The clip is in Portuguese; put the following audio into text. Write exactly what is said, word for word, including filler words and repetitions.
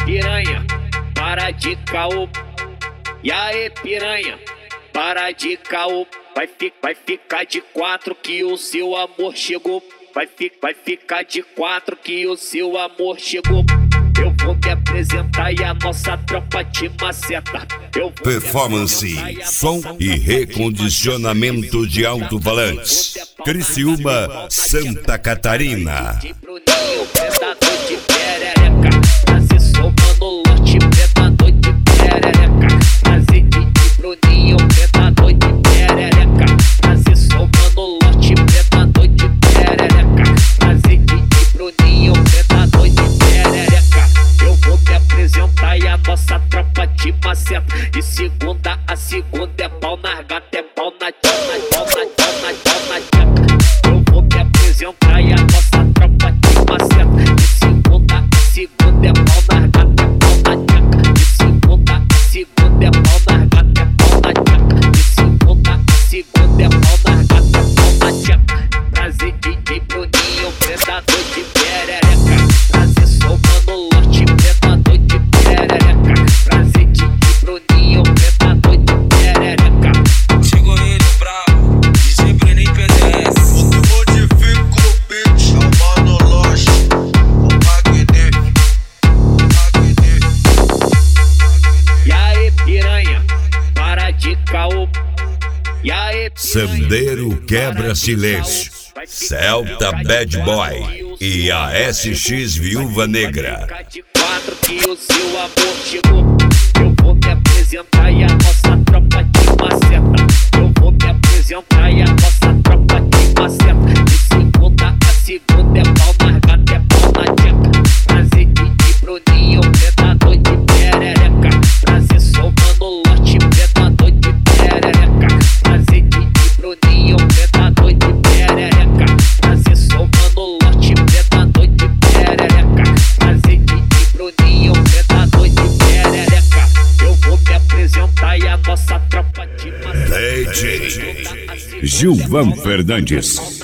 piranha, para de caô. E aí piranha, para de caô. Vai, fi, vai ficar de quatro que o seu amor chegou. Vai, fi, vai ficar de quatro que o seu amor chegou. Eu vou me apresentar e a nossa tropa te maceta. Eu vou Performance, som e recondicionamento de alto-falantes. Criciúma, Santa Catarina. Predador de perereca, trazer somando lote, predador de perereca. Trazer de Bruninho, predador de perereca. Trazer somando lote, predador de perereca. Trazer de Bruninho, predador de perereca. Eu vou me apresentar e a nossa tropa te maceta. De segunda a segunda é pau na gata, é pau na tchana, pau na tchana, pau na tchana. Eu vou me apresentar e a nossa tropa te maceta. De segunda a segunda é pau na gata, é pau na tchana. De segunda a segunda é pau na gata, é pau na tchana. De segunda a segunda é pau na gata, é pau na tchana. Prazer D J Bruninho, predador de perereca. Prazer somando lote, predador de perereca. Prazer D J Bruninho, predador de perereca. Chegou ele bravo, D J Bruninho P D S. Modifica o beat, é o Mano Loche, o Magné, o Magné. E aí piranha, para de caô. E aí Sandeiro Quebra Silêncio, Celta Bad Boy e a S X Viúva Negra. de quatro que o seu amor chegou. Eu vou me apresentar e a nossa tropa te maceta. Eu vou me apresentar e a nossa tropa te maceta. De segunda a segunda é pau na gata, é pau na tcheca. Prazer de Bruninho, predador de perereca. Prazer somando lote, predador de perereca. Prazer de Bruninho, predador de perereca. Prazer somando lote, predador de perereca. Prazer de Bruninho, predador de perereca. Eu vou me apresentar e a nossa tropa te maceta. D J Gilvan Fernandes.